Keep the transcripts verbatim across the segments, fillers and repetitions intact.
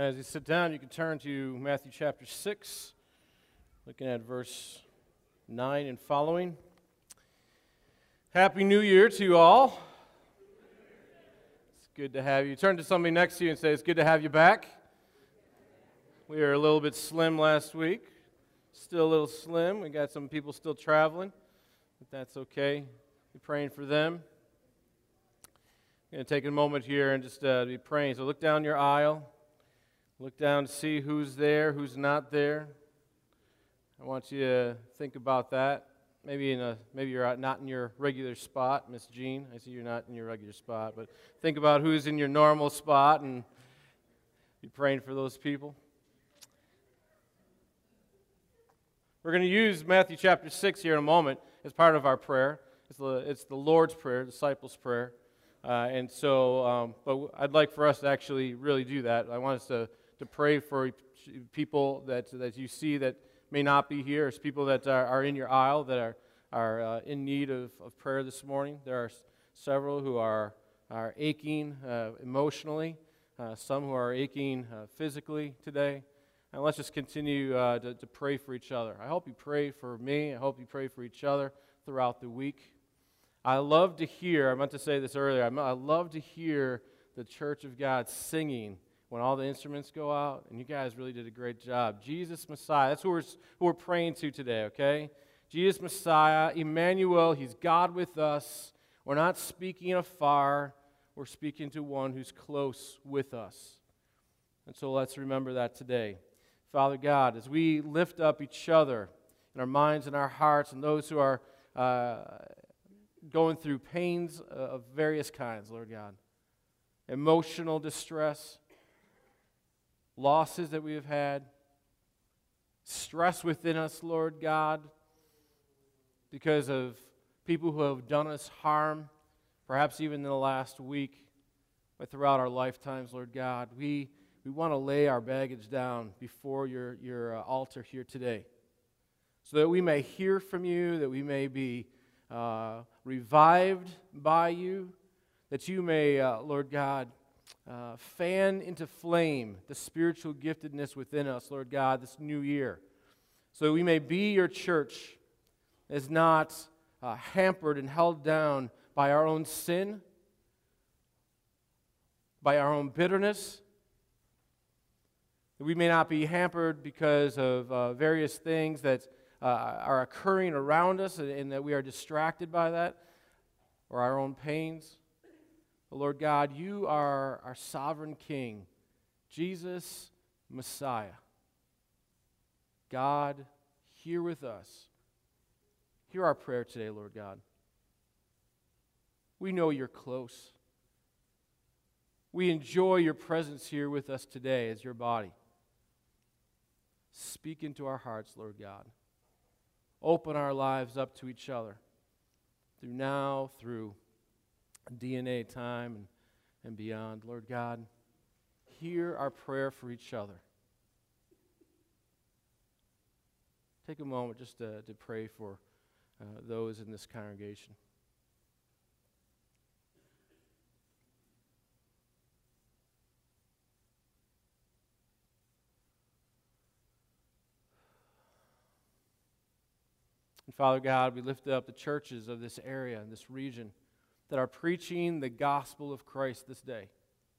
As you sit down, you can turn to Matthew chapter six, looking at verse nine and following. Happy New Year to you all. It's good to have you. Turn to somebody next to you and say, it's good to have you back. We were a little bit slim last week. Still a little slim. We got some people still traveling, but that's okay. We're praying for them. I'm going to take a moment here and just uh, be praying. So look down your aisle. Look down to see who's there, who's not there. I want you to think about that. Maybe in a maybe you're not in your regular spot, Miss Jean. I see you're not in your regular spot, but think about who's in your normal spot and be praying for those people. We're going to use Matthew chapter six here in a moment as part of our prayer. It's the, it's the Lord's Prayer, disciples' prayer. Uh, and so, um, but I'd like for us to actually really do that. I want us to, to pray for people that that you see that may not be here, as people that are, are in your aisle that are are uh, in need of, of prayer this morning. There are several who are are aching uh, emotionally, uh, some who are aching uh, physically today. And let's just continue uh, to, to pray for each other. I hope you pray for me. I hope you pray for each other throughout the week. I love to hear, I meant to say this earlier, I love to hear the Church of God singing when all the instruments go out, and you guys really did a great job. Jesus Messiah, that's who we're, who we're praying to today, okay? Jesus Messiah, Emmanuel, He's God with us. We're not speaking afar, we're speaking to one who's close with us. And so let's remember that today. Father God, as we lift up each other in our minds and our hearts, and those who are uh, going through pains of various kinds, Lord God, emotional distress, losses that we have had, stress within us, Lord God, because of people who have done us harm, perhaps even in the last week, but throughout our lifetimes, Lord God, we, we want to lay our baggage down before your, your uh, altar here today, so that we may hear from you, that we may be uh, revived by you, that you may, uh, Lord God, Uh, fan into flame the spiritual giftedness within us, Lord God, this new year, so that we may be your church that is not uh, hampered and held down by our own sin, by our own bitterness, that we may not be hampered because of uh, various things that uh, are occurring around us, and, and that we are distracted by that, or our own pains. But Lord God, you are our sovereign King, Jesus Messiah. God, here with us. Hear our prayer today, Lord God. We know you're close. We enjoy your presence here with us today as your body. Speak into our hearts, Lord God. Open our lives up to each other, through now, through D N A time and, and beyond. Lord God, hear our prayer for each other. Take a moment just to, to pray for uh, those in this congregation. And Father God, we lift up the churches of this area and this region that are preaching the gospel of Christ this day.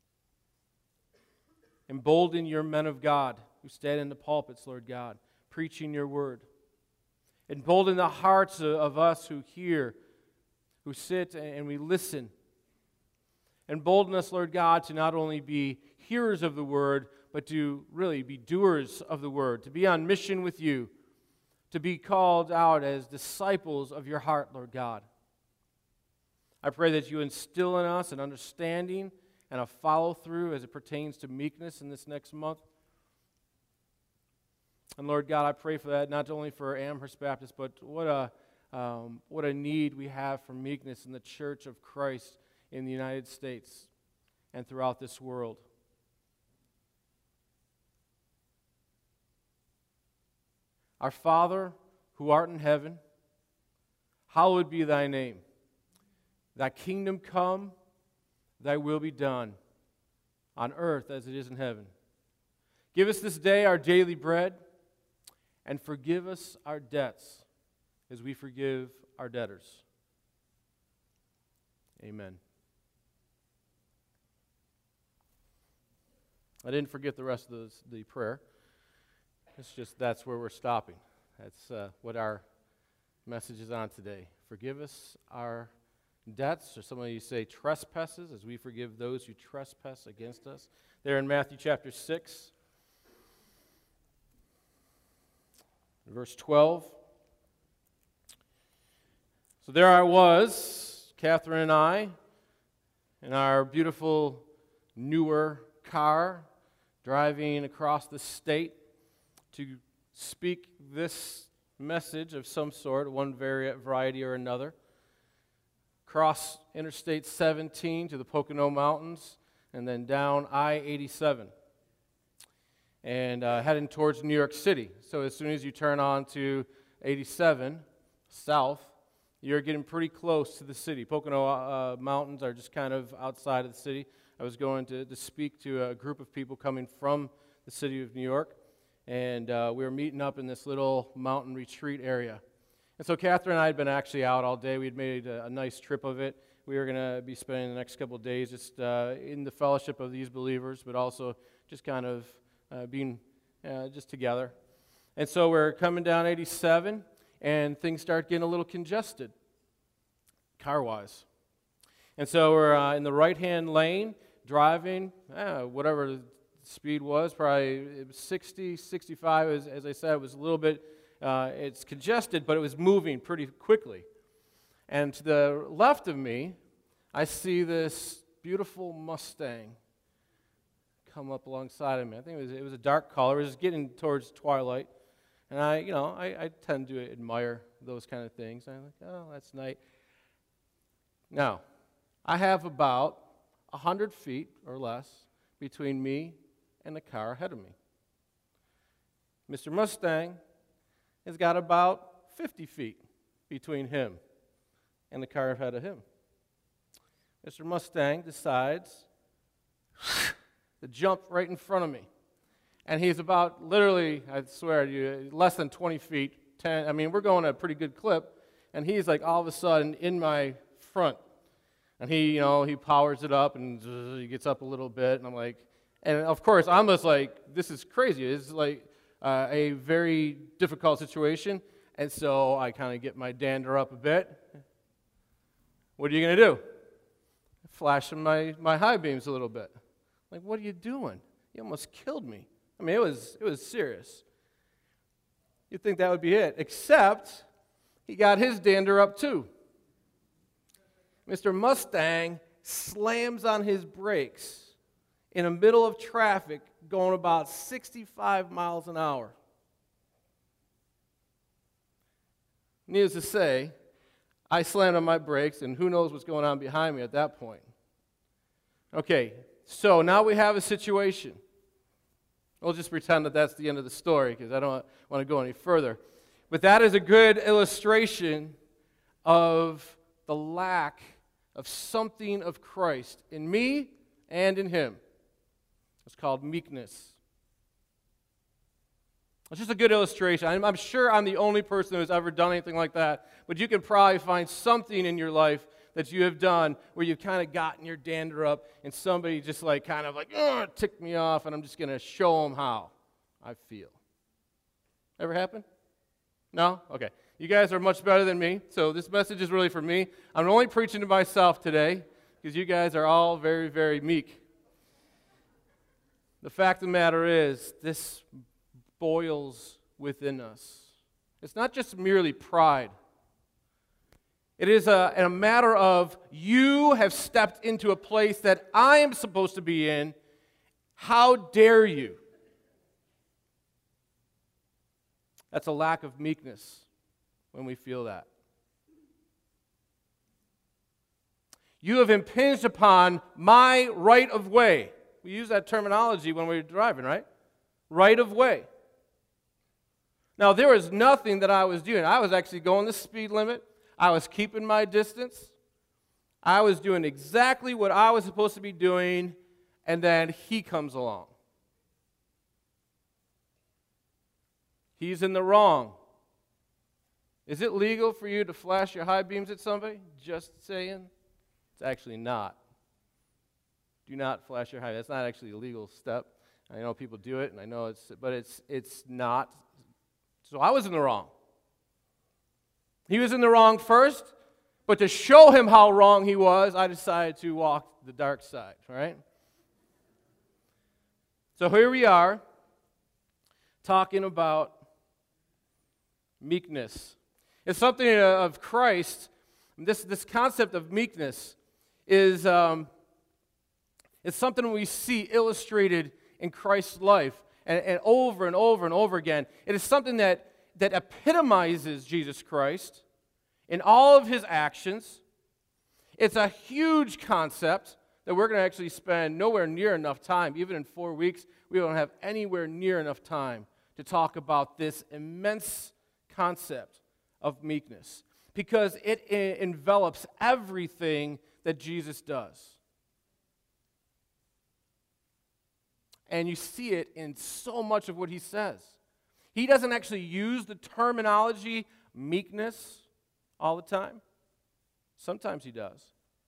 Embolden your men of God who stand in the pulpits, Lord God, preaching your word. Embolden the hearts of us who hear, who sit and we listen. Embolden us, Lord God, to not only be hearers of the word, but to really be doers of the word, to be on mission with you, to be called out as disciples of your heart, Lord God. I pray that you instill in us an understanding and a follow-through as it pertains to meekness in this next month. And Lord God, I pray for that, not only for Amherst Baptist, but what a, um, what a need we have for meekness in the Church of Christ in the United States and throughout this world. Our Father, who art in heaven, hallowed be thy name. Thy kingdom come, thy will be done, on earth as it is in heaven. Give us this day our daily bread, and forgive us our debts as we forgive our debtors. Amen. I didn't forget the rest of those, the prayer. It's just that's where we're stopping. That's uh, what our message is on today. Forgive us our debts, or some of you say trespasses, as we forgive those who trespass against us. There in Matthew chapter six, verse twelve. So there I was, Catherine and I, in our beautiful newer car, driving across the state to speak this message of some sort, one vari- variety or another. Cross Interstate seventeen to the Pocono Mountains, and then down I eighty-seven, and uh, heading towards New York City. So as soon as you turn on to eighty-seven south, you're getting pretty close to the city. Pocono uh, Mountains are just kind of outside of the city. I was going to, to speak to a group of people coming from the city of New York, and uh, we were meeting up in this little mountain retreat area. And so Catherine and I had been actually out all day. We had made a, a nice trip of it. We were going to be spending the next couple of days just uh, in the fellowship of these believers, but also just kind of uh, being uh, just together. And so we're coming down eighty-seven, and things start getting a little congested, car-wise. And so we're uh, in the right-hand lane, driving, uh, whatever the speed was, probably it was sixty, sixty-five, as, as I said, it was a little bit, uh, it's congested, but it was moving pretty quickly. And to the left of me, I see this beautiful Mustang come up alongside of me. I think it was, it was a dark color. It was getting towards twilight. And I, you know, I, I tend to admire those kind of things. I'm like, oh, that's nice. Now, I have about one hundred feet or less between me and the car ahead of me. Mister Mustang has got about fifty feet between him and the car ahead of him. Mister Mustang decides to jump right in front of me. And he's about, literally, I swear to you, less than twenty feet, ten, I mean, we're going at a pretty good clip, and he's like all of a sudden in my front. And he, you know, he powers it up, and he gets up a little bit, and I'm like, and of course, I'm just like, this is crazy. It's like uh, a very difficult situation, and so I kind of get my dander up a bit. What are you going to do? Flashing my, my high beams a little bit. Like, what are you doing? You almost killed me. I mean, it was it was serious. You'd think that would be it, except he got his dander up too. Mister Mustang slams on his brakes in the middle of traffic going about sixty-five miles an hour. Needless to say, I slammed on my brakes, and who knows what's going on behind me at that point. Okay, so now we have a situation. We'll just pretend that that's the end of the story because I don't want to go any further. But that is a good illustration of the lack of something of Christ in me and in him. It's called meekness. It's just a good illustration. I'm, I'm sure I'm the only person who's ever done anything like that, but you can probably find something in your life that you have done where you've kind of gotten your dander up and somebody just like kind of like, ugh, ticked me off, and I'm just going to show them how I feel. Ever happen? No? Okay. You guys are much better than me, so this message is really for me. I'm only preaching to myself today because you guys are all very, very meek. The fact of the matter is, this boils within us. It's not just merely pride. It is a, a matter of you have stepped into a place that I am supposed to be in. How dare you? That's a lack of meekness when we feel that. You have impinged upon my right of way. We use that terminology when we're driving, right? Right of way. Now, there was nothing that I was doing. I was actually going the speed limit. I was keeping my distance. I was doing exactly what I was supposed to be doing, and then he comes along. He's in the wrong. Is it legal for you to flash your high beams at somebody? Just saying. It's actually not. Do not flash your high. That's not actually a legal step. I know people do it, and I know it's, but it's it's not. So I was in the wrong. He was in the wrong first, but to show him how wrong he was, I decided to walk the dark side, right? So here we are, talking about meekness. It's something of Christ. This, this concept of meekness is um, it's something we see illustrated in Christ's life, and, and over and over and over again. It is something that, that epitomizes Jesus Christ in all of his actions. It's a huge concept that we're going to actually spend nowhere near enough time. Even in four weeks, we don't have anywhere near enough time to talk about this immense concept of meekness, because it I- envelops everything that Jesus does. And you see it in so much of what he says. He doesn't actually use the terminology meekness all the time. Sometimes he does.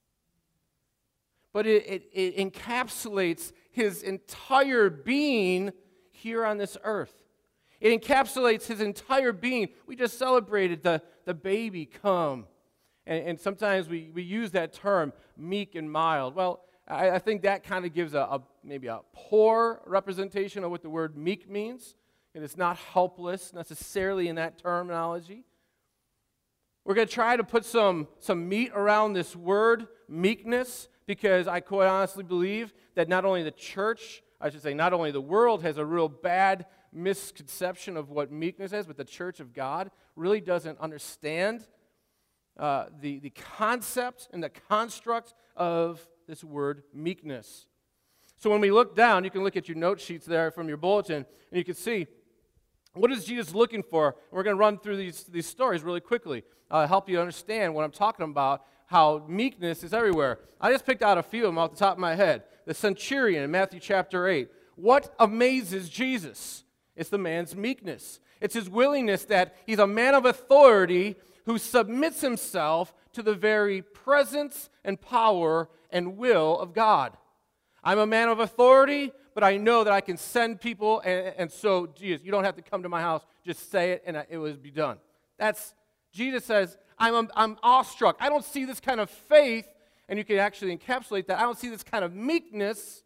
But it, it, it encapsulates his entire being here on this earth. It encapsulates his entire being. We just celebrated the, the baby come. And, and sometimes we, we use that term, meek and mild. Well, I, I think that kind of gives a, a maybe a poor representation of what the word meek means. And it's not helpless necessarily in that terminology. We're going to try to put some, some meat around this word, meekness, because I quite honestly believe that not only the church, I should say not only the world has a real bad misconception of what meekness is, but the church of God really doesn't understand uh, the, the concept and the construct of this word meekness. So when we look down, you can look at your note sheets there from your bulletin, and you can see what is Jesus looking for. And we're going to run through these, these stories really quickly, uh, help you understand what I'm talking about, how meekness is everywhere. I just picked out a few of them off the top of my head. The centurion in Matthew chapter eight. What amazes Jesus? It's the man's meekness. It's his willingness that he's a man of authority who submits himself to the very presence and power and will of God. I'm a man of authority, but I know that I can send people, and, and so, Jesus, you don't have to come to my house. Just say it, and it will be done. That's, Jesus says, I'm, I'm awestruck. I don't see this kind of faith, and you can actually encapsulate that. I don't see this kind of meekness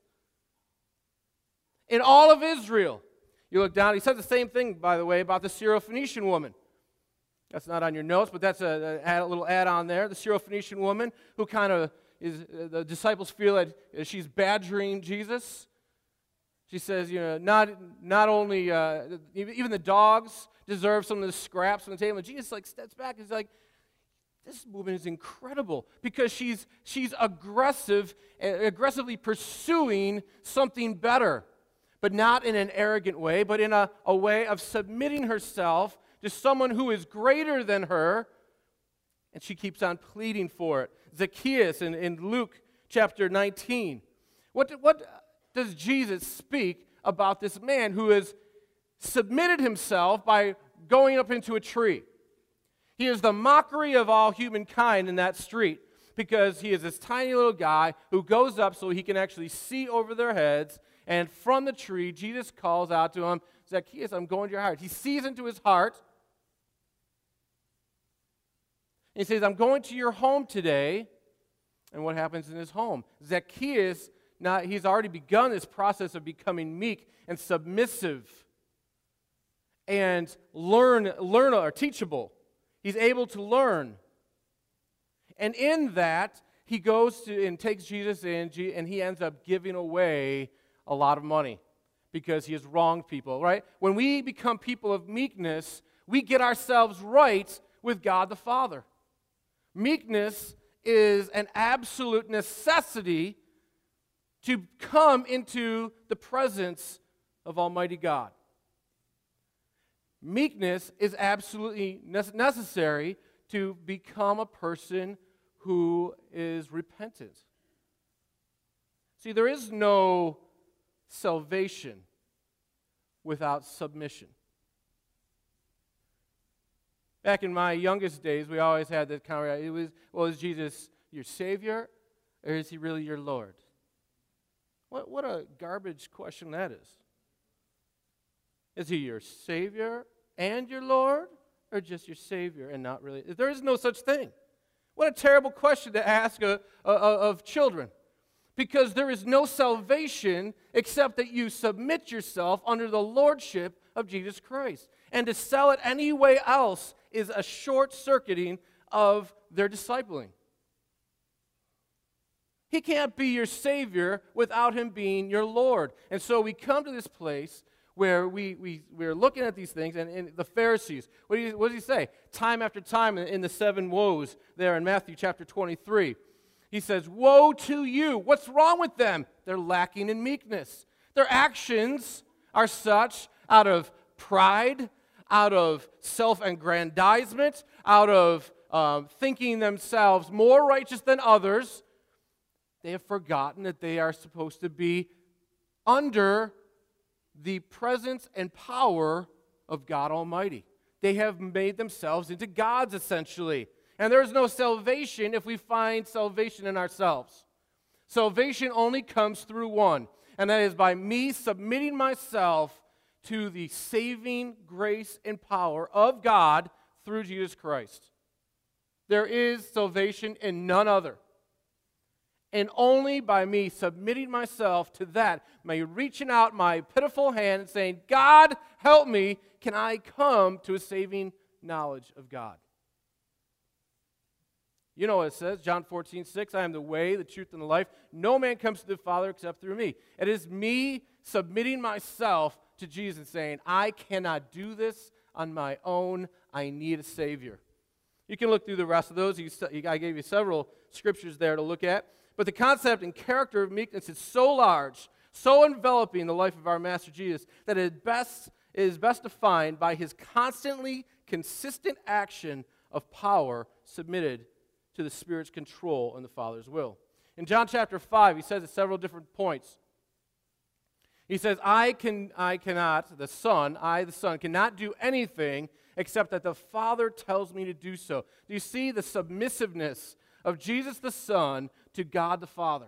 in all of Israel. You look down, he says the same thing, by the way, about the Syrophoenician woman. That's not on your notes, but that's a, a, a little add-on there. The Syrophoenician woman who kind of is, uh, the disciples feel that she's badgering Jesus. She says, you know, not, not only, uh, even the dogs deserve some of the scraps on the table. And Jesus like steps back and is like, this woman is incredible because she's, she's aggressive, uh, aggressively pursuing something better, but not in an arrogant way, but in a, a way of submitting herself to someone who is greater than her, and she keeps on pleading for it. Zacchaeus in, in Luke chapter nineteen. What, what does Jesus speak about this man who has submitted himself by going up into a tree? He is the mockery of all humankind in that street because he is this tiny little guy who goes up so he can actually see over their heads, and from the tree, Jesus calls out to him, Zacchaeus, I'm going to your heart. He sees into his heart. He says, I'm going to your home today. And what happens in his home? Zacchaeus, now he's already begun this process of becoming meek and submissive and learn, learn or teachable. He's able to learn. And in that, he goes to and takes Jesus in, and he ends up giving away a lot of money because he has wronged people, right? When we become people of meekness, we get ourselves right with God the Father. Meekness is an absolute necessity to come into the presence of Almighty God. Meekness is absolutely necessary to become a person who is repentant. See, there is no salvation without submission. Back in my youngest days, we always had that conversation. It was, well, is Jesus your Savior, or is he really your Lord? What, what a garbage question that is. Is he your Savior and your Lord, or just your Savior and not really? There is no such thing. What a terrible question to ask a, a, a, of children. Because there is no salvation except that you submit yourself under the lordship of Jesus Christ. And to sell it any way else is a short-circuiting of their discipling. He can't be your Savior without him being your Lord. And so we come to this place where we, we, we're looking at these things, and, and the Pharisees, what, do you, what does he say? Time after time in, in the seven woes there in Matthew chapter twenty-three. He says, woe to you. What's wrong with them? They're lacking in meekness. Their actions are such out of pride, out of self-aggrandizement, out of um, thinking themselves more righteous than others. They have forgotten that they are supposed to be under the presence and power of God Almighty. They have made themselves into gods, essentially. And there is no salvation if we find salvation in ourselves. Salvation only comes through one, and that is by me submitting myself to the saving grace and power of God through Jesus Christ. There is salvation in none other. And only by me submitting myself to that, by reaching out my pitiful hand and saying, God, help me, can I come to a saving knowledge of God. You know what it says, John fourteen six, I am the way, the truth, and the life. No man comes to the Father except through me. It is me submitting myself to Jesus, saying, I cannot do this on my own. I need a Savior. You can look through the rest of those. I gave you several scriptures there to look at. But the concept and character of meekness is so large, so enveloping in the life of our Master Jesus, that it best, it is best defined by his constantly consistent action of power submitted to the Spirit's control and the Father's will. In John chapter five, he says at several different points. He says, I can, I cannot, the Son, I, the Son, cannot do anything except that the Father tells me to do so. Do you see the submissiveness of Jesus the Son to God the Father?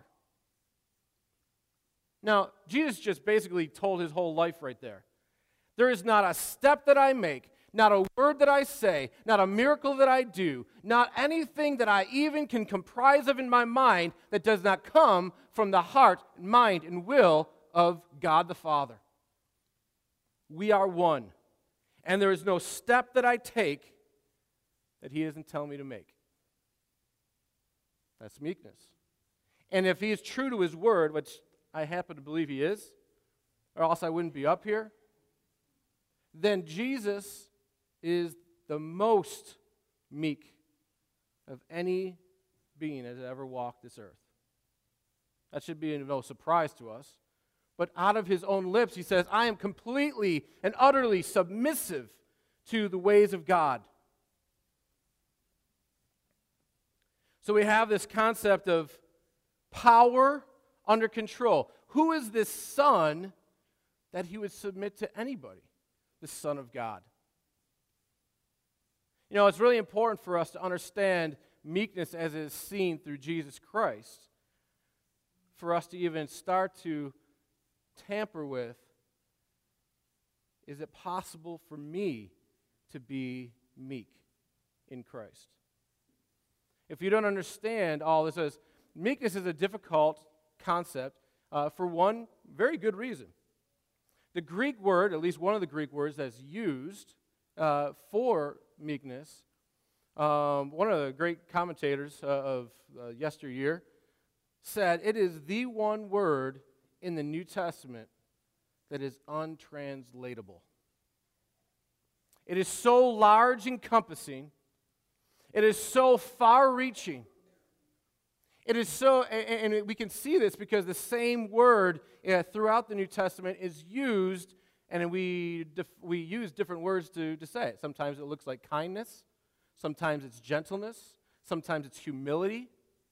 Now, Jesus just basically told his whole life right there. There is not a step that I make, not a word that I say, not a miracle that I do, not anything that I even can comprise of in my mind that does not come from the heart, mind, and will of God the Father. We are one. And there is no step that I take that he doesn't tell me to make. That's meekness. And if he is true to his word, which I happen to believe he is, or else I wouldn't be up here, then Jesus is the most meek of any being that has ever walked this earth. That should be no surprise to us. But out of his own lips, he says, I am completely and utterly submissive to the ways of God. So we have this concept of power under control. Who is this Son that he would submit to anybody? The Son of God. You know, it's really important for us to understand meekness as it is seen through Jesus Christ, for us to even start to tamper with, is it possible for me to be meek in Christ? If you don't understand all this, is, meekness is a difficult concept uh, for one very good reason. The Greek word, at least one of the Greek words that's used uh, for meekness, um, one of the great commentators uh, of uh, yesteryear said it is the one word in the New Testament that is untranslatable. It is so large encompassing. It is so far-reaching. It is so, and, and we can see this because the same word uh, throughout the New Testament is used, and we def, we use different words to, to say it. Sometimes it looks like kindness. Sometimes it's gentleness. Sometimes it's humility.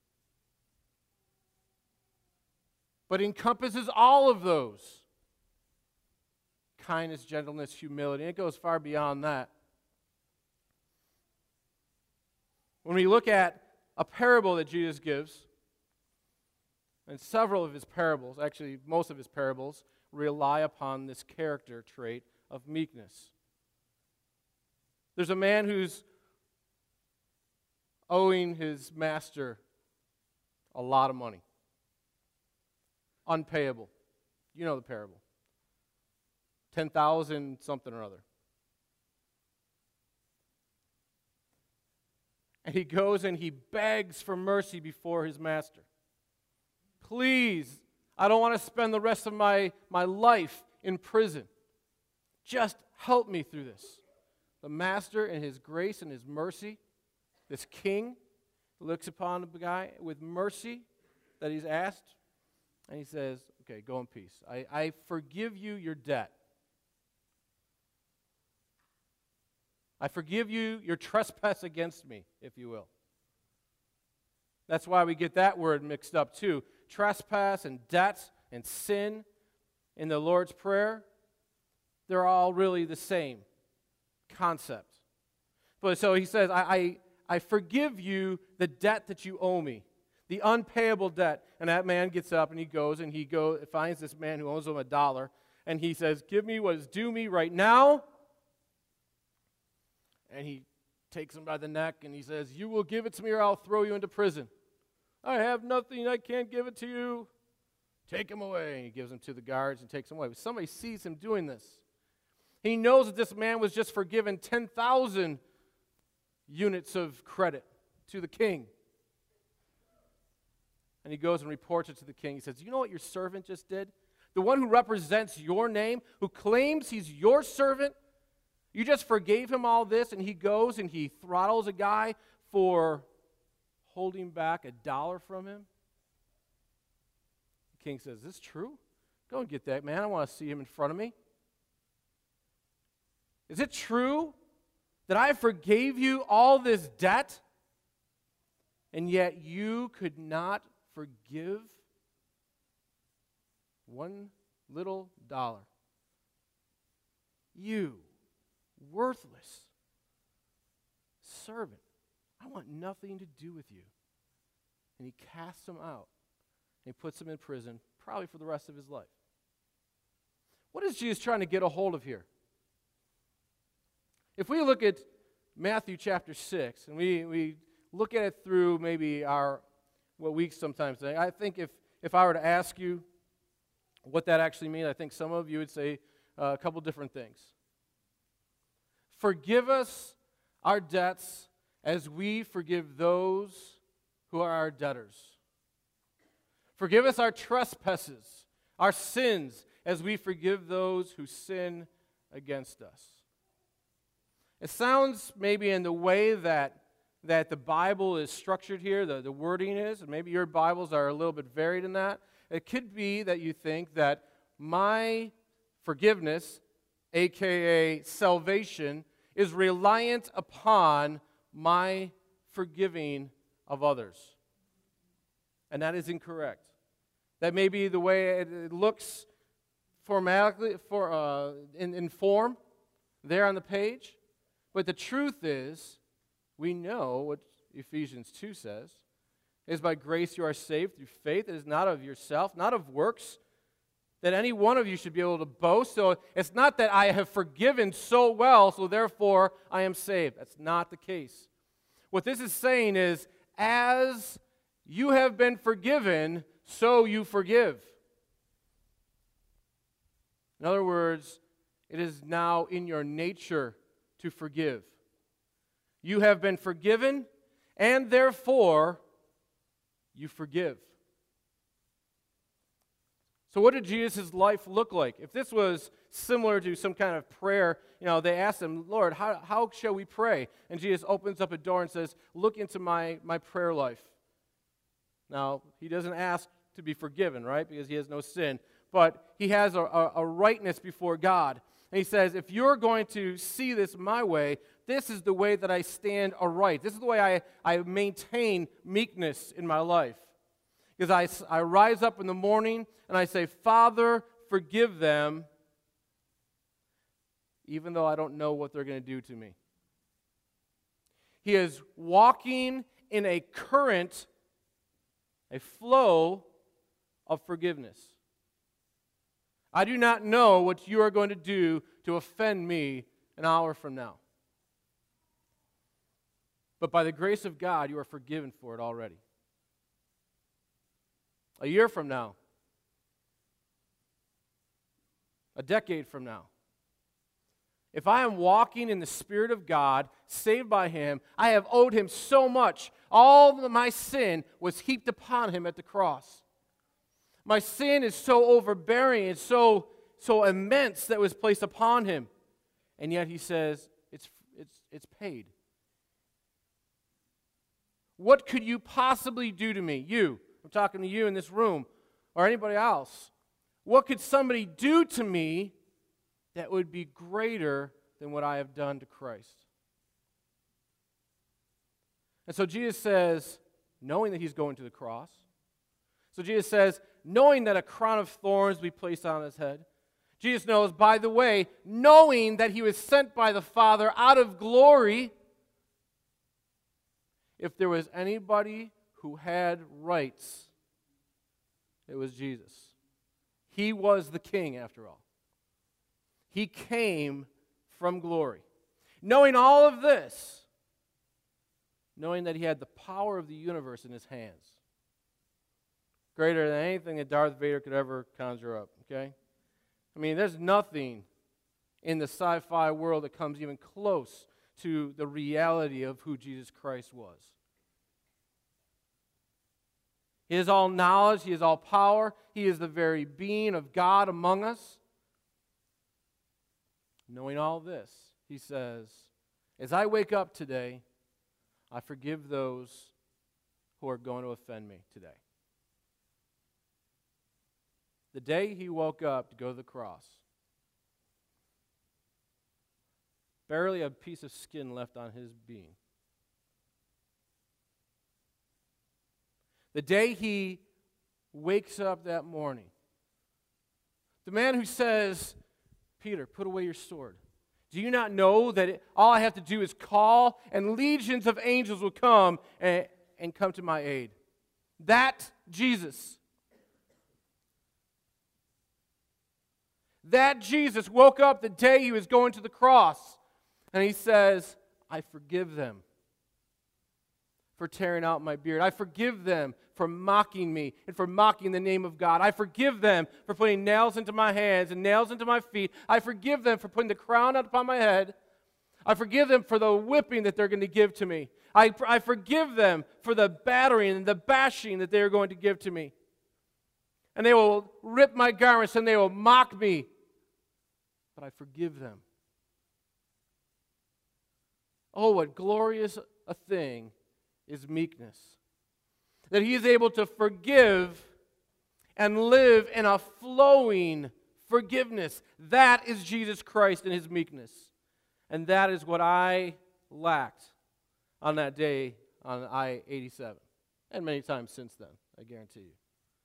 But encompasses all of those. Kindness, gentleness, humility. And it goes far beyond that. When we look at a parable that Jesus gives, and several of his parables, actually most of his parables, rely upon this character trait of meekness. There's a man who's owing his master a lot of money. Unpayable. You know the parable. ten thousand something or other. And he goes and he begs for mercy before his master. Please, I don't want to spend the rest of my, my life in prison. Just help me through this. The master, in his grace and his mercy, this king, looks upon the guy with mercy that he's asked, and he says, okay, go in peace. I, I forgive you your debt. I forgive you your trespass against me, if you will. That's why we get that word mixed up too. Trespass and debt and sin in the Lord's Prayer, they're all really the same concept. But so he says, I, I, I forgive you the debt that you owe me, the unpayable debt. And that man gets up and he goes and he go, finds this man who owes him a dollar, and he says, give me what is due me right now. And he takes him by the neck and he says, you will give it to me or I'll throw you into prison. I have nothing, I can't give it to you. Take him away. And he gives him to the guards and takes him away. But somebody sees him doing this. He knows that this man was just forgiven ten thousand units of credit to the king. And he goes and reports it to the king. He says, you know what your servant just did? The one who represents your name, who claims he's your servant, you just forgave him all this, and he goes and he throttles a guy for holding back a dollar from him. The king says, is this true? Go and get that man. I want to see him in front of me. Is it true that I forgave you all this debt, and yet you could not forgive one little dollar? You worthless servant, I want nothing to do with you. And he casts him out. And he puts him in prison, probably for the rest of his life. What is Jesus trying to get a hold of here? If we look at Matthew chapter six, and we, we look at it through maybe our, what we sometimes say, I think if, if I were to ask you what that actually means, I think some of you would say uh, a couple different things. Forgive us our debts as we forgive those who are our debtors. Forgive us our trespasses, our sins, as we forgive those who sin against us. It sounds maybe in the way that, that the Bible is structured here, the, the wording is, and maybe your Bibles are a little bit varied in that. It could be that you think that my forgiveness, a k a salvation, is reliant upon my forgiving of others. And that is incorrect. That may be the way it, it looks formatically, for, uh, in, in form there on the page. But the truth is, we know what Ephesians two says, is by grace you are saved through faith. It is not of yourself, not of works, that any one of you should be able to boast. So it's not that I have forgiven so well, so therefore I am saved. That's not the case. What this is saying is, as you have been forgiven, so you forgive. In other words, it is now in your nature to forgive. You have been forgiven, and therefore you forgive. So what did Jesus' life look like? If this was similar to some kind of prayer, you know, they asked him, Lord, how, how shall we pray? And Jesus opens up a door and says, look into my, my prayer life. Now, he doesn't ask to be forgiven, right? Because he has no sin. But he has a, a, a rightness before God. And he says, if you're going to see this my way, this is the way that I stand aright. This is the way I, I maintain meekness in my life. Because I, I rise up in the morning and I say, Father, forgive them, even though I don't know what they're going to do to me. He is walking in a current, a flow of forgiveness. I do not know what you are going to do to offend me an hour from now. But by the grace of God, you are forgiven for it already. A year from now, a decade from now, if I am walking in the Spirit of God, saved by Him, I have owed Him so much. All of my sin was heaped upon Him at the cross. My sin is so overbearing and so, so immense that was placed upon Him. And yet He says, it's, it's, it's paid. What could you possibly do to me? You. I'm talking to you in this room, or anybody else. What could somebody do to me that would be greater than what I have done to Christ? And so Jesus says, knowing that He's going to the cross, so Jesus says, knowing that a crown of thorns will be placed on His head, Jesus knows, by the way, knowing that He was sent by the Father out of glory, if there was anybody who had rights, it was Jesus. He was the King, after all. He came from glory. Knowing all of this, knowing that He had the power of the universe in His hands, greater than anything that Darth Vader could ever conjure up, okay? I mean, there's nothing in the sci-fi world that comes even close to the reality of who Jesus Christ was. He is all knowledge, He is all power, He is the very being of God among us. Knowing all this, He says, as I wake up today, I forgive those who are going to offend me today. The day He woke up to go to the cross, barely a piece of skin left on His being. The day He wakes up that morning, the man who says, Peter, put away your sword. Do you not know that it, all I have to do is call and legions of angels will come and, and come to my aid? That Jesus. That Jesus woke up the day He was going to the cross, and He says, I forgive them for tearing out my beard. I forgive them for mocking me and for mocking the name of God. I forgive them for putting nails into my hands and nails into my feet. I forgive them for putting the crown upon my head. I forgive them for the whipping that they're going to give to me. I, I forgive them for the battering and the bashing that they are going to give to me. And they will rip my garments and they will mock me. But I forgive them. Oh, what glorious a thing is meekness. That He is able to forgive and live in a flowing forgiveness. That is Jesus Christ in His meekness. And that is what I lacked on that day on I eighty-seven. And many times since then, I guarantee you.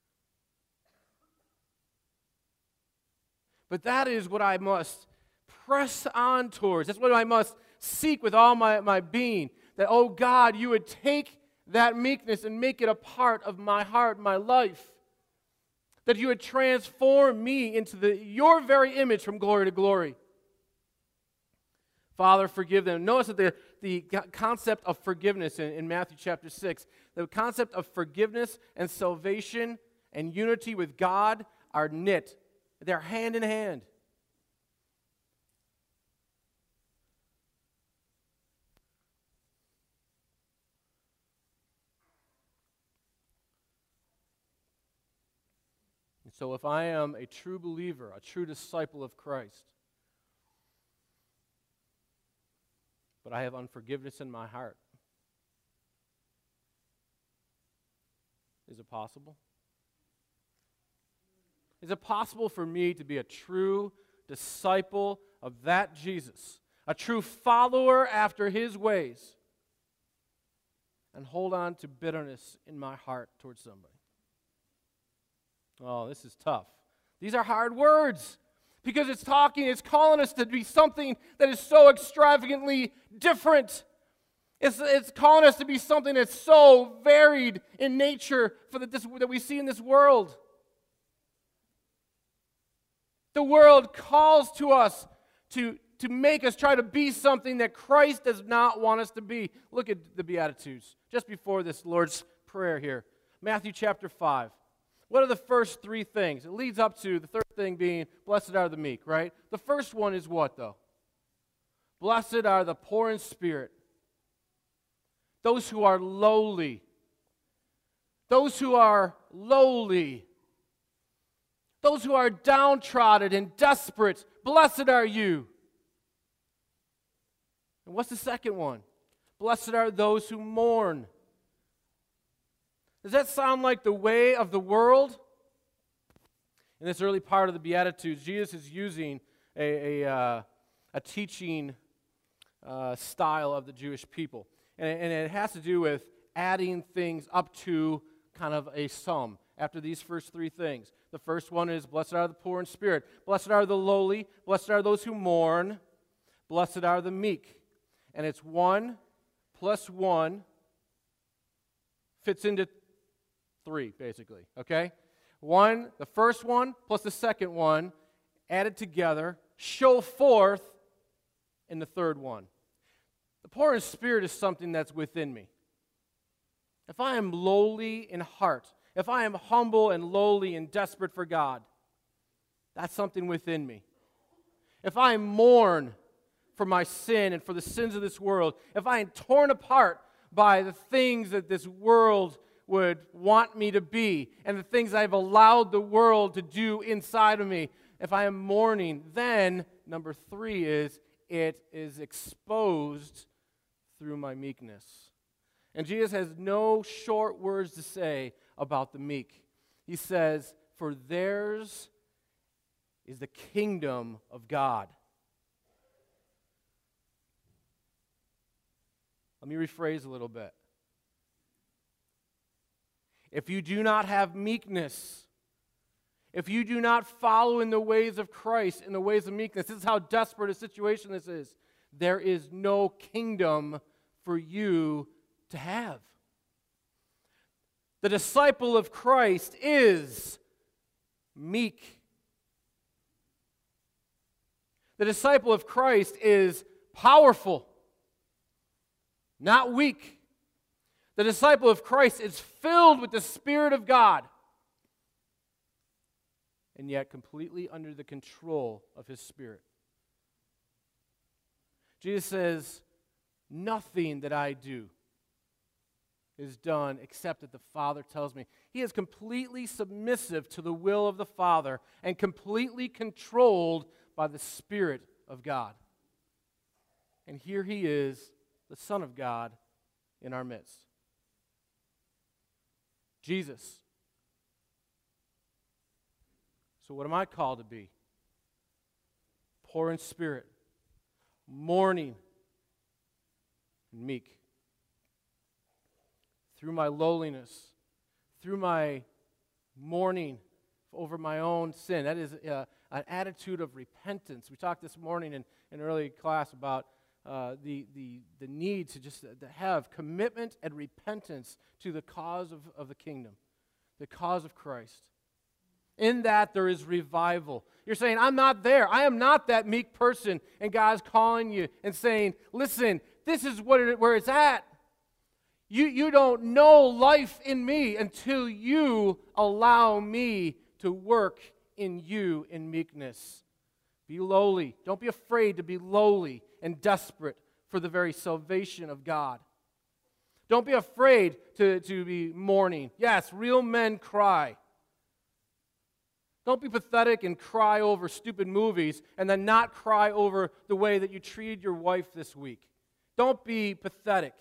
But that is what I must press on towards. That's what I must seek with all my, my being. That, oh God, you would take that meekness and make it a part of my heart, my life. That you would transform me into the, your very image from glory to glory. Father, forgive them. Notice that the, the concept of forgiveness in, in Matthew chapter six, the concept of forgiveness and salvation and unity with God are knit. They're hand in hand. And so if I am a true believer, a true disciple of Christ, but I have unforgiveness in my heart, is it possible? Is it possible for me to be a true disciple of that Jesus, a true follower after His ways, and hold on to bitterness in my heart towards somebody? Oh, this is tough. These are hard words because it's talking, it's calling us to be something that is so extravagantly different. It's, it's calling us to be something that's so varied in nature for the, this, that we see in this world. The world calls to us to, to make us try to be something that Christ does not want us to be. Look at the Beatitudes, just before this Lord's Prayer here. Matthew chapter five. What are the first three things? It leads up to the third thing being, blessed are the meek, right? The first one is what, though? Blessed are the poor in spirit, those who are lowly, those who are lowly, those who are downtrodden and desperate. Blessed are you. And what's the second one? Blessed are those who mourn. Does that sound like the way of the world? In this early part of the Beatitudes, Jesus is using a, a, uh, a teaching uh, style of the Jewish people. And, and it has to do with adding things up to kind of a sum after these first three things. The first one is, blessed are the poor in spirit. Blessed are the lowly. Blessed are those who mourn. Blessed are the meek. And it's one plus one fits into three, basically, okay? One, the first one plus the second one added together show forth in the third one. The poor in spirit is something that's within me. If I am lowly in heart, if I am humble and lowly and desperate for God, that's something within me. If I mourn for my sin and for the sins of this world, if I am torn apart by the things that this world would want me to be and the things I've allowed the world to do inside of me, if I am mourning, then number three is it is exposed through my meekness. And Jesus has no short words to say about the meek. He says, for theirs is the kingdom of God. Let me rephrase a little bit. If you do not have meekness, if you do not follow in the ways of Christ, in the ways of meekness, this is how desperate a situation this is, there is no kingdom for you to have. The disciple of Christ is meek. The disciple of Christ is powerful, not weak. The disciple of Christ is filled with the Spirit of God, and yet completely under the control of His Spirit. Jesus says, nothing that I do is done except that the Father tells me. He is completely submissive to the will of the Father and completely controlled by the Spirit of God. And here He is, the Son of God, in our midst. Jesus. So what am I called to be? Poor in spirit, mourning, and meek. Through my lowliness, through my mourning over my own sin. That is uh, an attitude of repentance. We talked this morning in, in early class about uh, the, the, the need to just to have commitment and repentance to the cause of, of the kingdom, the cause of Christ. In that there is revival. You're saying, I'm not there. I am not that meek person. And God's calling you and saying, listen, this is what it, where it's at. You, you don't know life in me until you allow me to work in you in meekness. Be lowly. Don't be afraid to be lowly and desperate for the very salvation of God. Don't be afraid to, to be mourning. Yes, real men cry. Don't be pathetic and cry over stupid movies and then not cry over the way that you treated your wife this week. Don't be pathetic.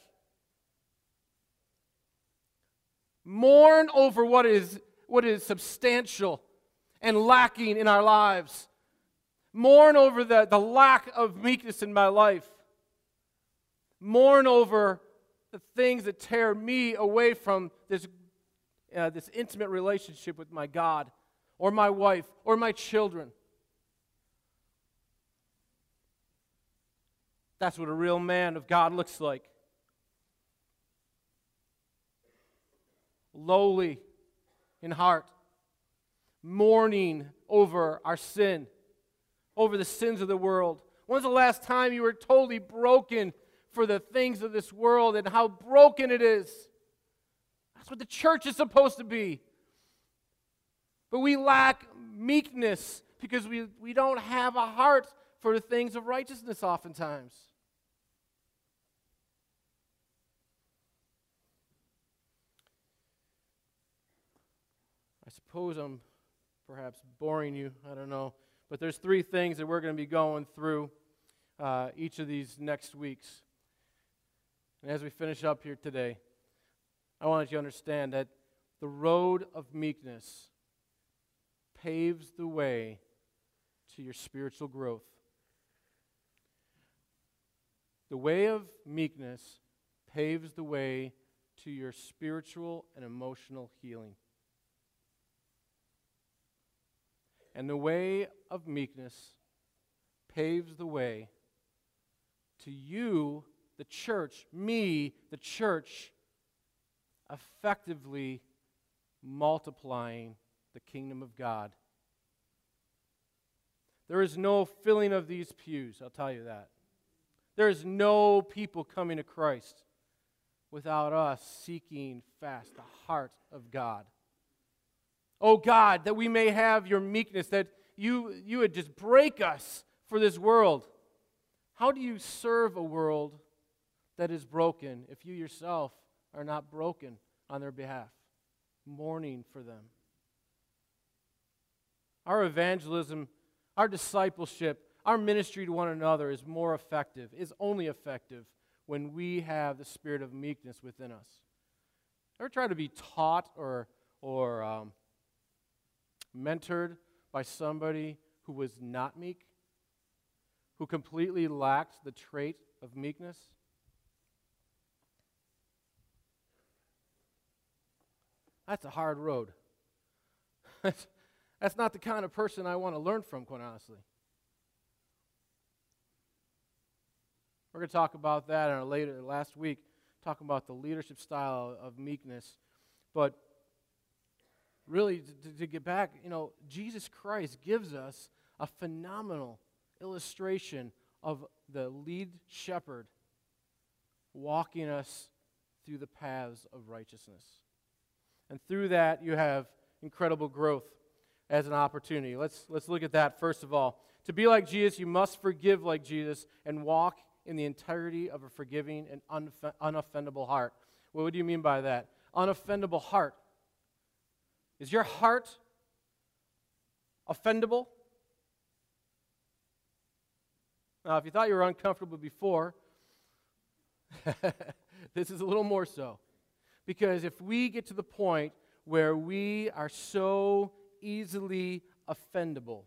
Mourn over what is, what is substantial and lacking in our lives. Mourn over the, the lack of meekness in my life. Mourn over the things that tear me away from this, uh, this intimate relationship with my God or my wife or my children. That's what a real man of God looks like. lowly in heart, mourning over our sin, over the sins of the world. When's the last time you were totally broken for the things of this world and how broken it is? That's what the church is supposed to be. But we lack meekness because we, we don't have a heart for the things of righteousness oftentimes. I suppose I'm perhaps boring you, I don't know. But there's three things that we're going to be going through uh, each of these next weeks. And as we finish up here today, I want you to understand that the road of meekness paves the way to your spiritual growth. The way of meekness paves the way to your spiritual and emotional healing. And the way of meekness paves the way to you, the church, me, the church, effectively multiplying the kingdom of God. There is no filling of these pews, I'll tell you that. There is no people coming to Christ without us seeking fast the heart of God. Oh God, that we may have your meekness, that you, you would just break us for this world. How do you serve a world that is broken if you yourself are not broken on their behalf, mourning for them? Our evangelism, our discipleship, our ministry to one another is more effective, is only effective when we have the spirit of meekness within us. Ever try to be taught or, or um, mentored by somebody who was not meek, who completely lacked the trait of meekness? That's a hard road. That's not the kind of person I want to learn from, quite honestly. We're going to talk about that in our later last week, talking about the leadership style of meekness. But really, to, to get back, you know, Jesus Christ gives us a phenomenal illustration of the lead shepherd walking us through the paths of righteousness. And through that, you have incredible growth as an opportunity. Let's, let's look at that first of all. To be like Jesus, you must forgive like Jesus and walk in the entirety of a forgiving and unoff- unoffendable heart. What do you mean by that? Unoffendable heart. Is your heart offendable? Now, if you thought you were uncomfortable before, this is a little more so. Because if we get to the point where we are so easily offendable,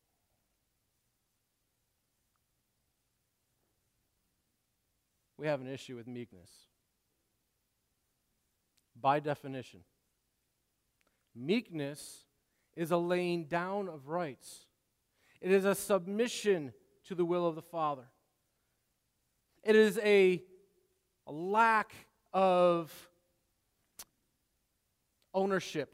we have an issue with meekness. By definition, meekness is a laying down of rights. It is a submission to the will of the Father. It is a, a lack of ownership.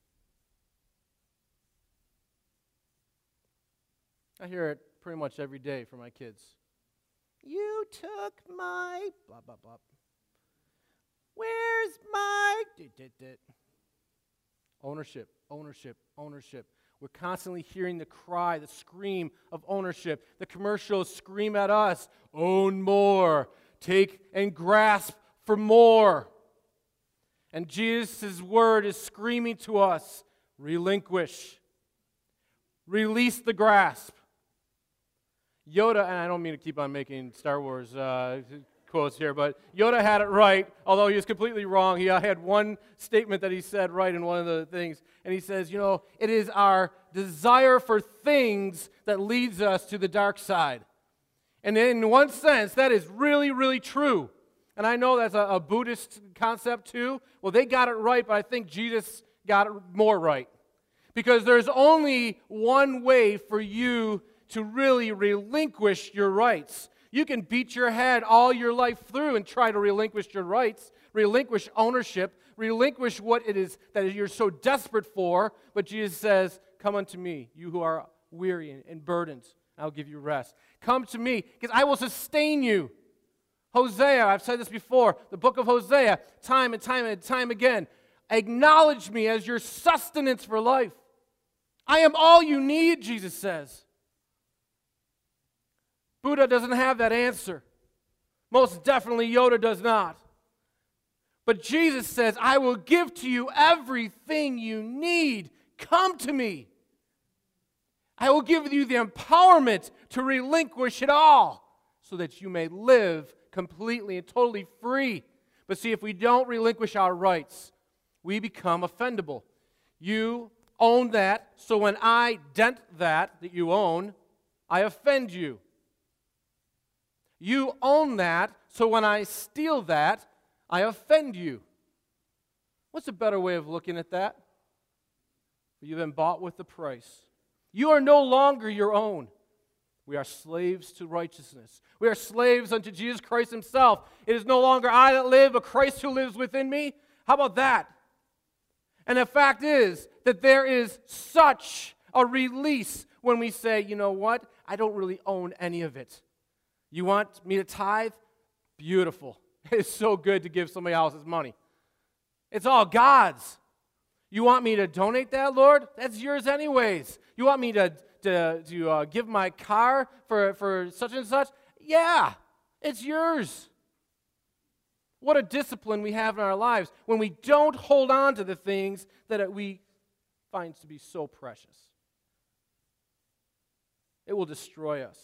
I hear it pretty much every day from my kids. You took my blah, blah, blah. Where's my dit, dit, dit. Ownership, ownership, ownership. We're constantly hearing the cry, the scream of ownership. The commercials scream at us, own more, take and grasp for more. And Jesus' word is screaming to us, relinquish, release the grasp. Yoda, and I don't mean to keep on making Star Wars uh, quotes here, but Yoda had it right, although he was completely wrong. He had one statement that he said right in one of the things, and he says, you know, it is our desire for things that leads us to the dark side. And in one sense, that is really, really true. And I know that's a, a Buddhist concept too. Well, they got it right, but I think Jesus got it more right. Because there's only one way for you to really relinquish your rights. You can beat your head all your life through and try to relinquish your rights, relinquish ownership, relinquish what it is that you're so desperate for. But Jesus says, come unto me, you who are weary and burdened. I'll give you rest. Come to me, because I will sustain you. Hosea, I've said this before, the book of Hosea, time and time and time again. Acknowledge me as your sustenance for life. I am all you need, Jesus says. Buddha doesn't have that answer. Most definitely Yoda does not. But Jesus says, I will give to you everything you need. Come to me. I will give you the empowerment to relinquish it all so that you may live completely and totally free. But see, if we don't relinquish our rights, we become offendable. You own that, so when I dent that that you own, I offend you. You own that, so when I steal that, I offend you. What's a better way of looking at that? You've been bought with a price. You are no longer your own. We are slaves to righteousness. We are slaves unto Jesus Christ himself. It is no longer I that live, but Christ who lives within me. How about that? And the fact is that there is such a release when we say, you know what? I don't really own any of it. You want me to tithe? Beautiful. It's so good to give somebody else's money. It's all God's. You want me to donate that, Lord? That's yours anyways. You want me to, to, to uh, give my car for, for such and such? Yeah, it's yours. What a discipline we have in our lives when we don't hold on to the things that we find to be so precious. It will destroy us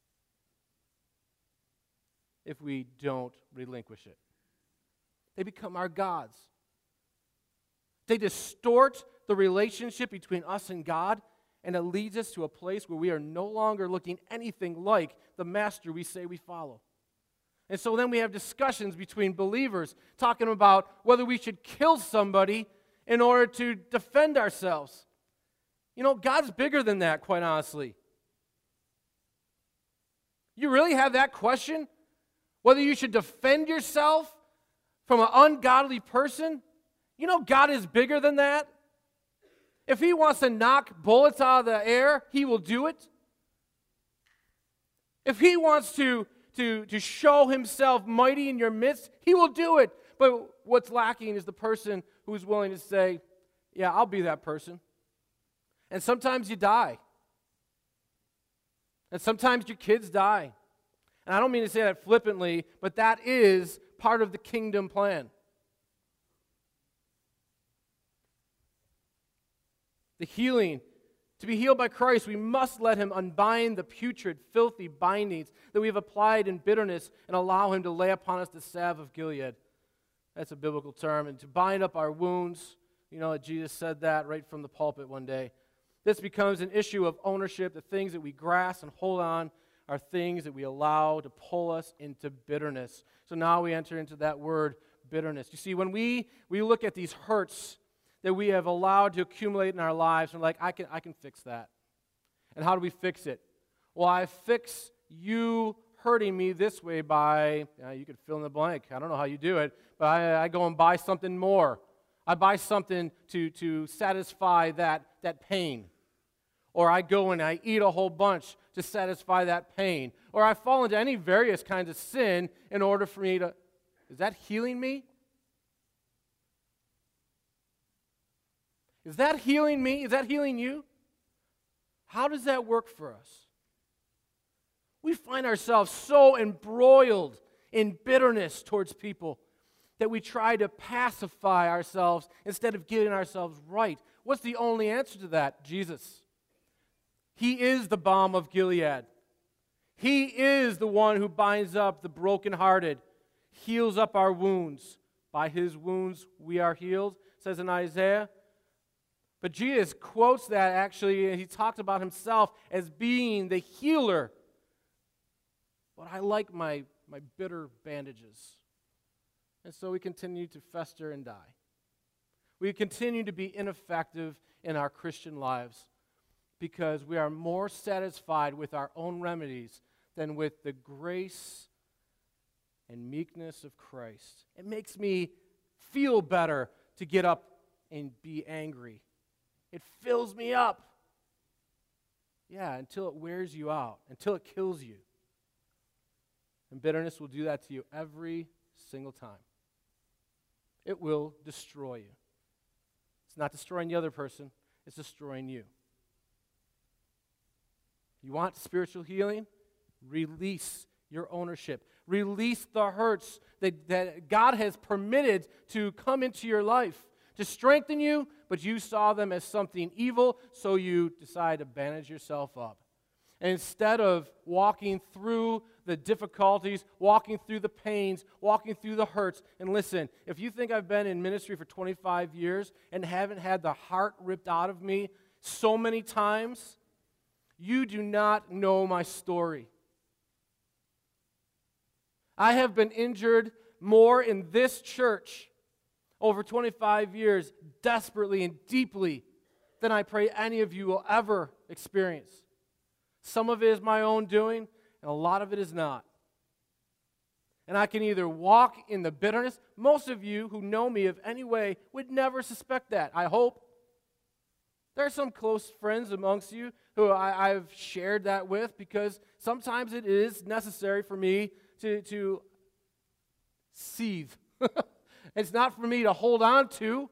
if we don't relinquish it. They become our gods. They distort the relationship between us and God, and it leads us to a place where we are no longer looking anything like the master we say we follow. And so then we have discussions between believers talking about whether we should kill somebody in order to defend ourselves. You know, God's bigger than that, quite honestly. You really have that question? Whether you should defend yourself from an ungodly person? You know God is bigger than that. If he wants to knock bullets out of the air, he will do it. If he wants to, to, to show himself mighty in your midst, he will do it. But what's lacking is the person who's willing to say, yeah, I'll be that person. And sometimes you die. And sometimes your kids die. And I don't mean to say that flippantly, but that is part of the kingdom plan. The healing, to be healed by Christ, we must let him unbind the putrid, filthy bindings that we have applied in bitterness and allow him to lay upon us the salve of Gilead. That's a biblical term. And to bind up our wounds, you know, Jesus said that right from the pulpit one day. This becomes an issue of ownership. The things that we grasp and hold on are things that we allow to pull us into bitterness. So now we enter into that word, bitterness. You see, when we, we look at these hurts that we have allowed to accumulate in our lives, we're like, I can, I can fix that. And how do we fix it? Well, I fix you hurting me this way by, uh, you could fill in the blank. I don't know how you do it, but I, I go and buy something more. I buy something to, to satisfy that, that pain. Or I go and I eat a whole bunch to satisfy that pain. Or I fall into any various kinds of sin in order for me to, is that healing me? Is that healing me? Is that healing you? How does that work for us? We find ourselves so embroiled in bitterness towards people that we try to pacify ourselves instead of getting ourselves right. What's the only answer to that? Jesus. He is the balm of Gilead. He is the one who binds up the brokenhearted, heals up our wounds. By his wounds we are healed, says in Isaiah. But Jesus quotes that actually, and he talked about himself as being the healer. But I like my, my bitter bandages. And so we continue to fester and die. We continue to be ineffective in our Christian lives because we are more satisfied with our own remedies than with the grace and meekness of Christ. It makes me feel better to get up and be angry. It fills me up. Yeah, until it wears you out, until it kills you. And bitterness will do that to you every single time. It will destroy you. It's not destroying the other person, it's destroying you. You want spiritual healing? Release your ownership. Release the hurts that, that God has permitted to come into your life to strengthen you, but you saw them as something evil, so you decide to bandage yourself up. And instead of walking through the difficulties, walking through the pains, walking through the hurts, and listen, if you think I've been in ministry for twenty-five years and haven't had the heart ripped out of me so many times, you do not know my story. I have been injured more in this church over twenty-five years, desperately and deeply, than I pray any of you will ever experience. Some of it is my own doing, and a lot of it is not. And I can either walk in the bitterness. Most of you who know me of any way would never suspect that, I hope. There are some close friends amongst you who I, I've shared that with, because sometimes it is necessary for me to, to seethe. It's not for me to hold on to.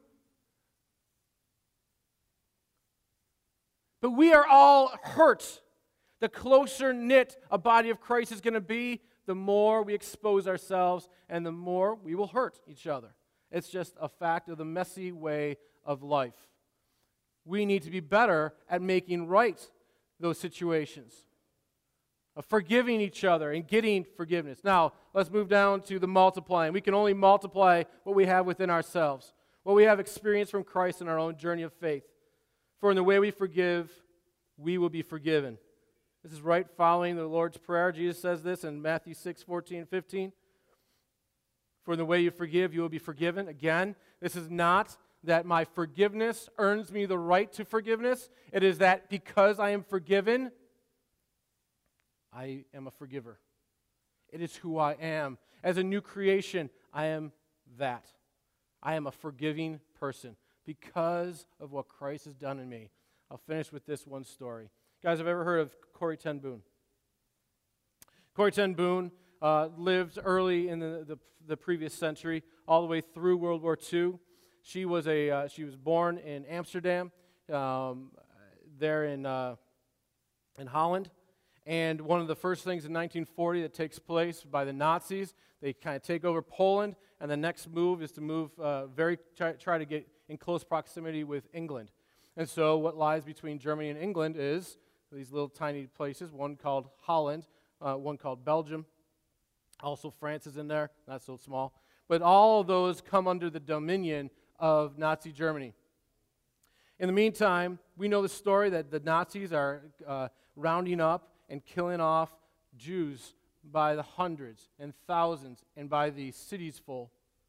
But we are all hurt. The closer knit a body of Christ is going to be, the more we expose ourselves and the more we will hurt each other. It's just a fact of the messy way of life. We need to be better at making right those situations, of forgiving each other and getting forgiveness. Now, let's move down to the multiplying. We can only multiply what we have within ourselves, what we have experienced from Christ in our own journey of faith. For in the way we forgive, we will be forgiven. This is right following the Lord's Prayer. Jesus says this in Matthew six, fourteen, and fifteen. For in the way you forgive, you will be forgiven. Again, this is not that my forgiveness earns me the right to forgiveness. It is that because I am forgiven, I am a forgiver. It is who I am. As a new creation, I am that. I am a forgiving person because of what Christ has done in me. I'll finish with this one story. You guys have ever heard of Corrie ten Boom? Corrie ten Boom uh, lived early in the, the, the previous century, all the way through World War Two. She was a uh, she was born in Amsterdam, um, there in uh, in Holland. And one of the first things in nineteen forty that takes place by the Nazis, they kind of take over Poland, and the next move is to move uh, very try, try to get in close proximity with England. And so what lies between Germany and England is these little tiny places, one called Holland, uh, one called Belgium. Also France is in there, not so small. But all of those come under the dominion of Nazi Germany. In the meantime, we know the story that the Nazis are uh, rounding up and killing off Jews by the hundreds and thousands and by the cities full.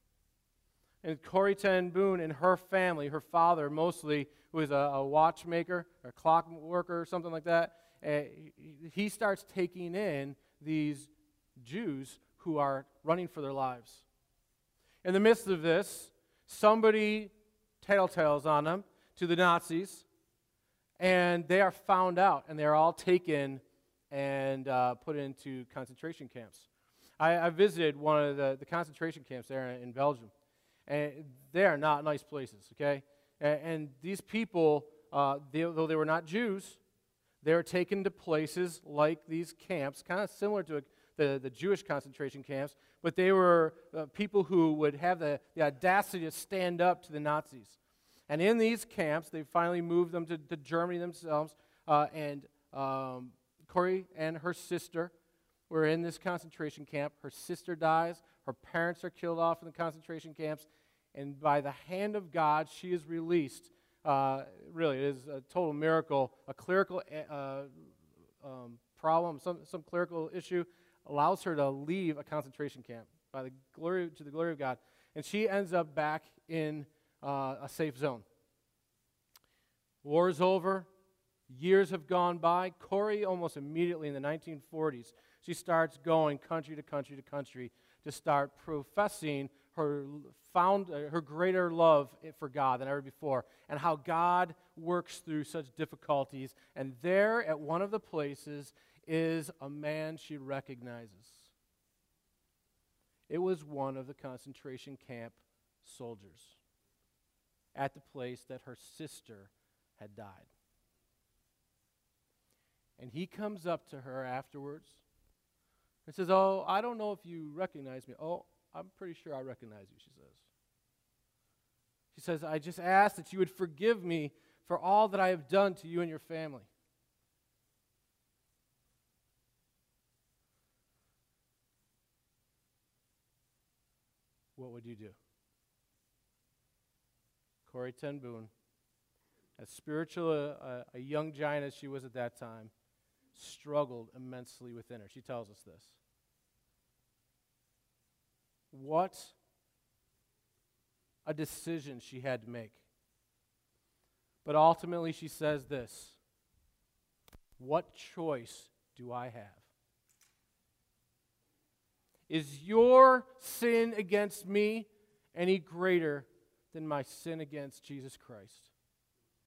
And Corrie ten Boom and her family, her father mostly, who is a, a watchmaker or clock worker or something like that, uh, he starts taking in these Jews who are running for their lives. In the midst of this, somebody tattletales on them to the Nazis, and they are found out, and they are all taken and uh, put into concentration camps. I, I visited one of the, the concentration camps there in Belgium, and they are not nice places, okay? And, and these people, uh, they, though they were not Jews, they were taken to places like these camps, kind of similar to a, the, the Jewish concentration camps, but they were uh, people who would have the, the audacity to stand up to the Nazis. And in these camps, they finally moved them to, to Germany themselves, uh, and um, Corrie and her sister were in this concentration camp. Her sister dies. Her parents are killed off in the concentration camps. And by the hand of God, she is released. Uh, really, it is a total miracle. A clerical uh, um, problem, some, some clerical issue, allows her to leave a concentration camp by the glory to the glory of God. And she ends up back in uh, a safe zone. War is over. Years have gone by. Corrie, almost immediately in the nineteen forties, she starts going country to country to country to start professing her found uh, her greater love for God than ever before, and how God works through such difficulties. And there at one of the places is a man she recognizes. It was one of the concentration camp soldiers at the place that her sister had died. And he comes up to her afterwards and says, "Oh, I don't know if you recognize me." "Oh, I'm pretty sure I recognize you," she says. She says, "I just ask that you would forgive me for all that I have done to you and your family." What would you do? Corrie ten Boom, as spiritual uh, a young giant as she was at that time, struggled immensely within her. She tells us this. What a decision she had to make. But ultimately she says this: what choice do I have? Is your sin against me any greater than my sin against Jesus Christ?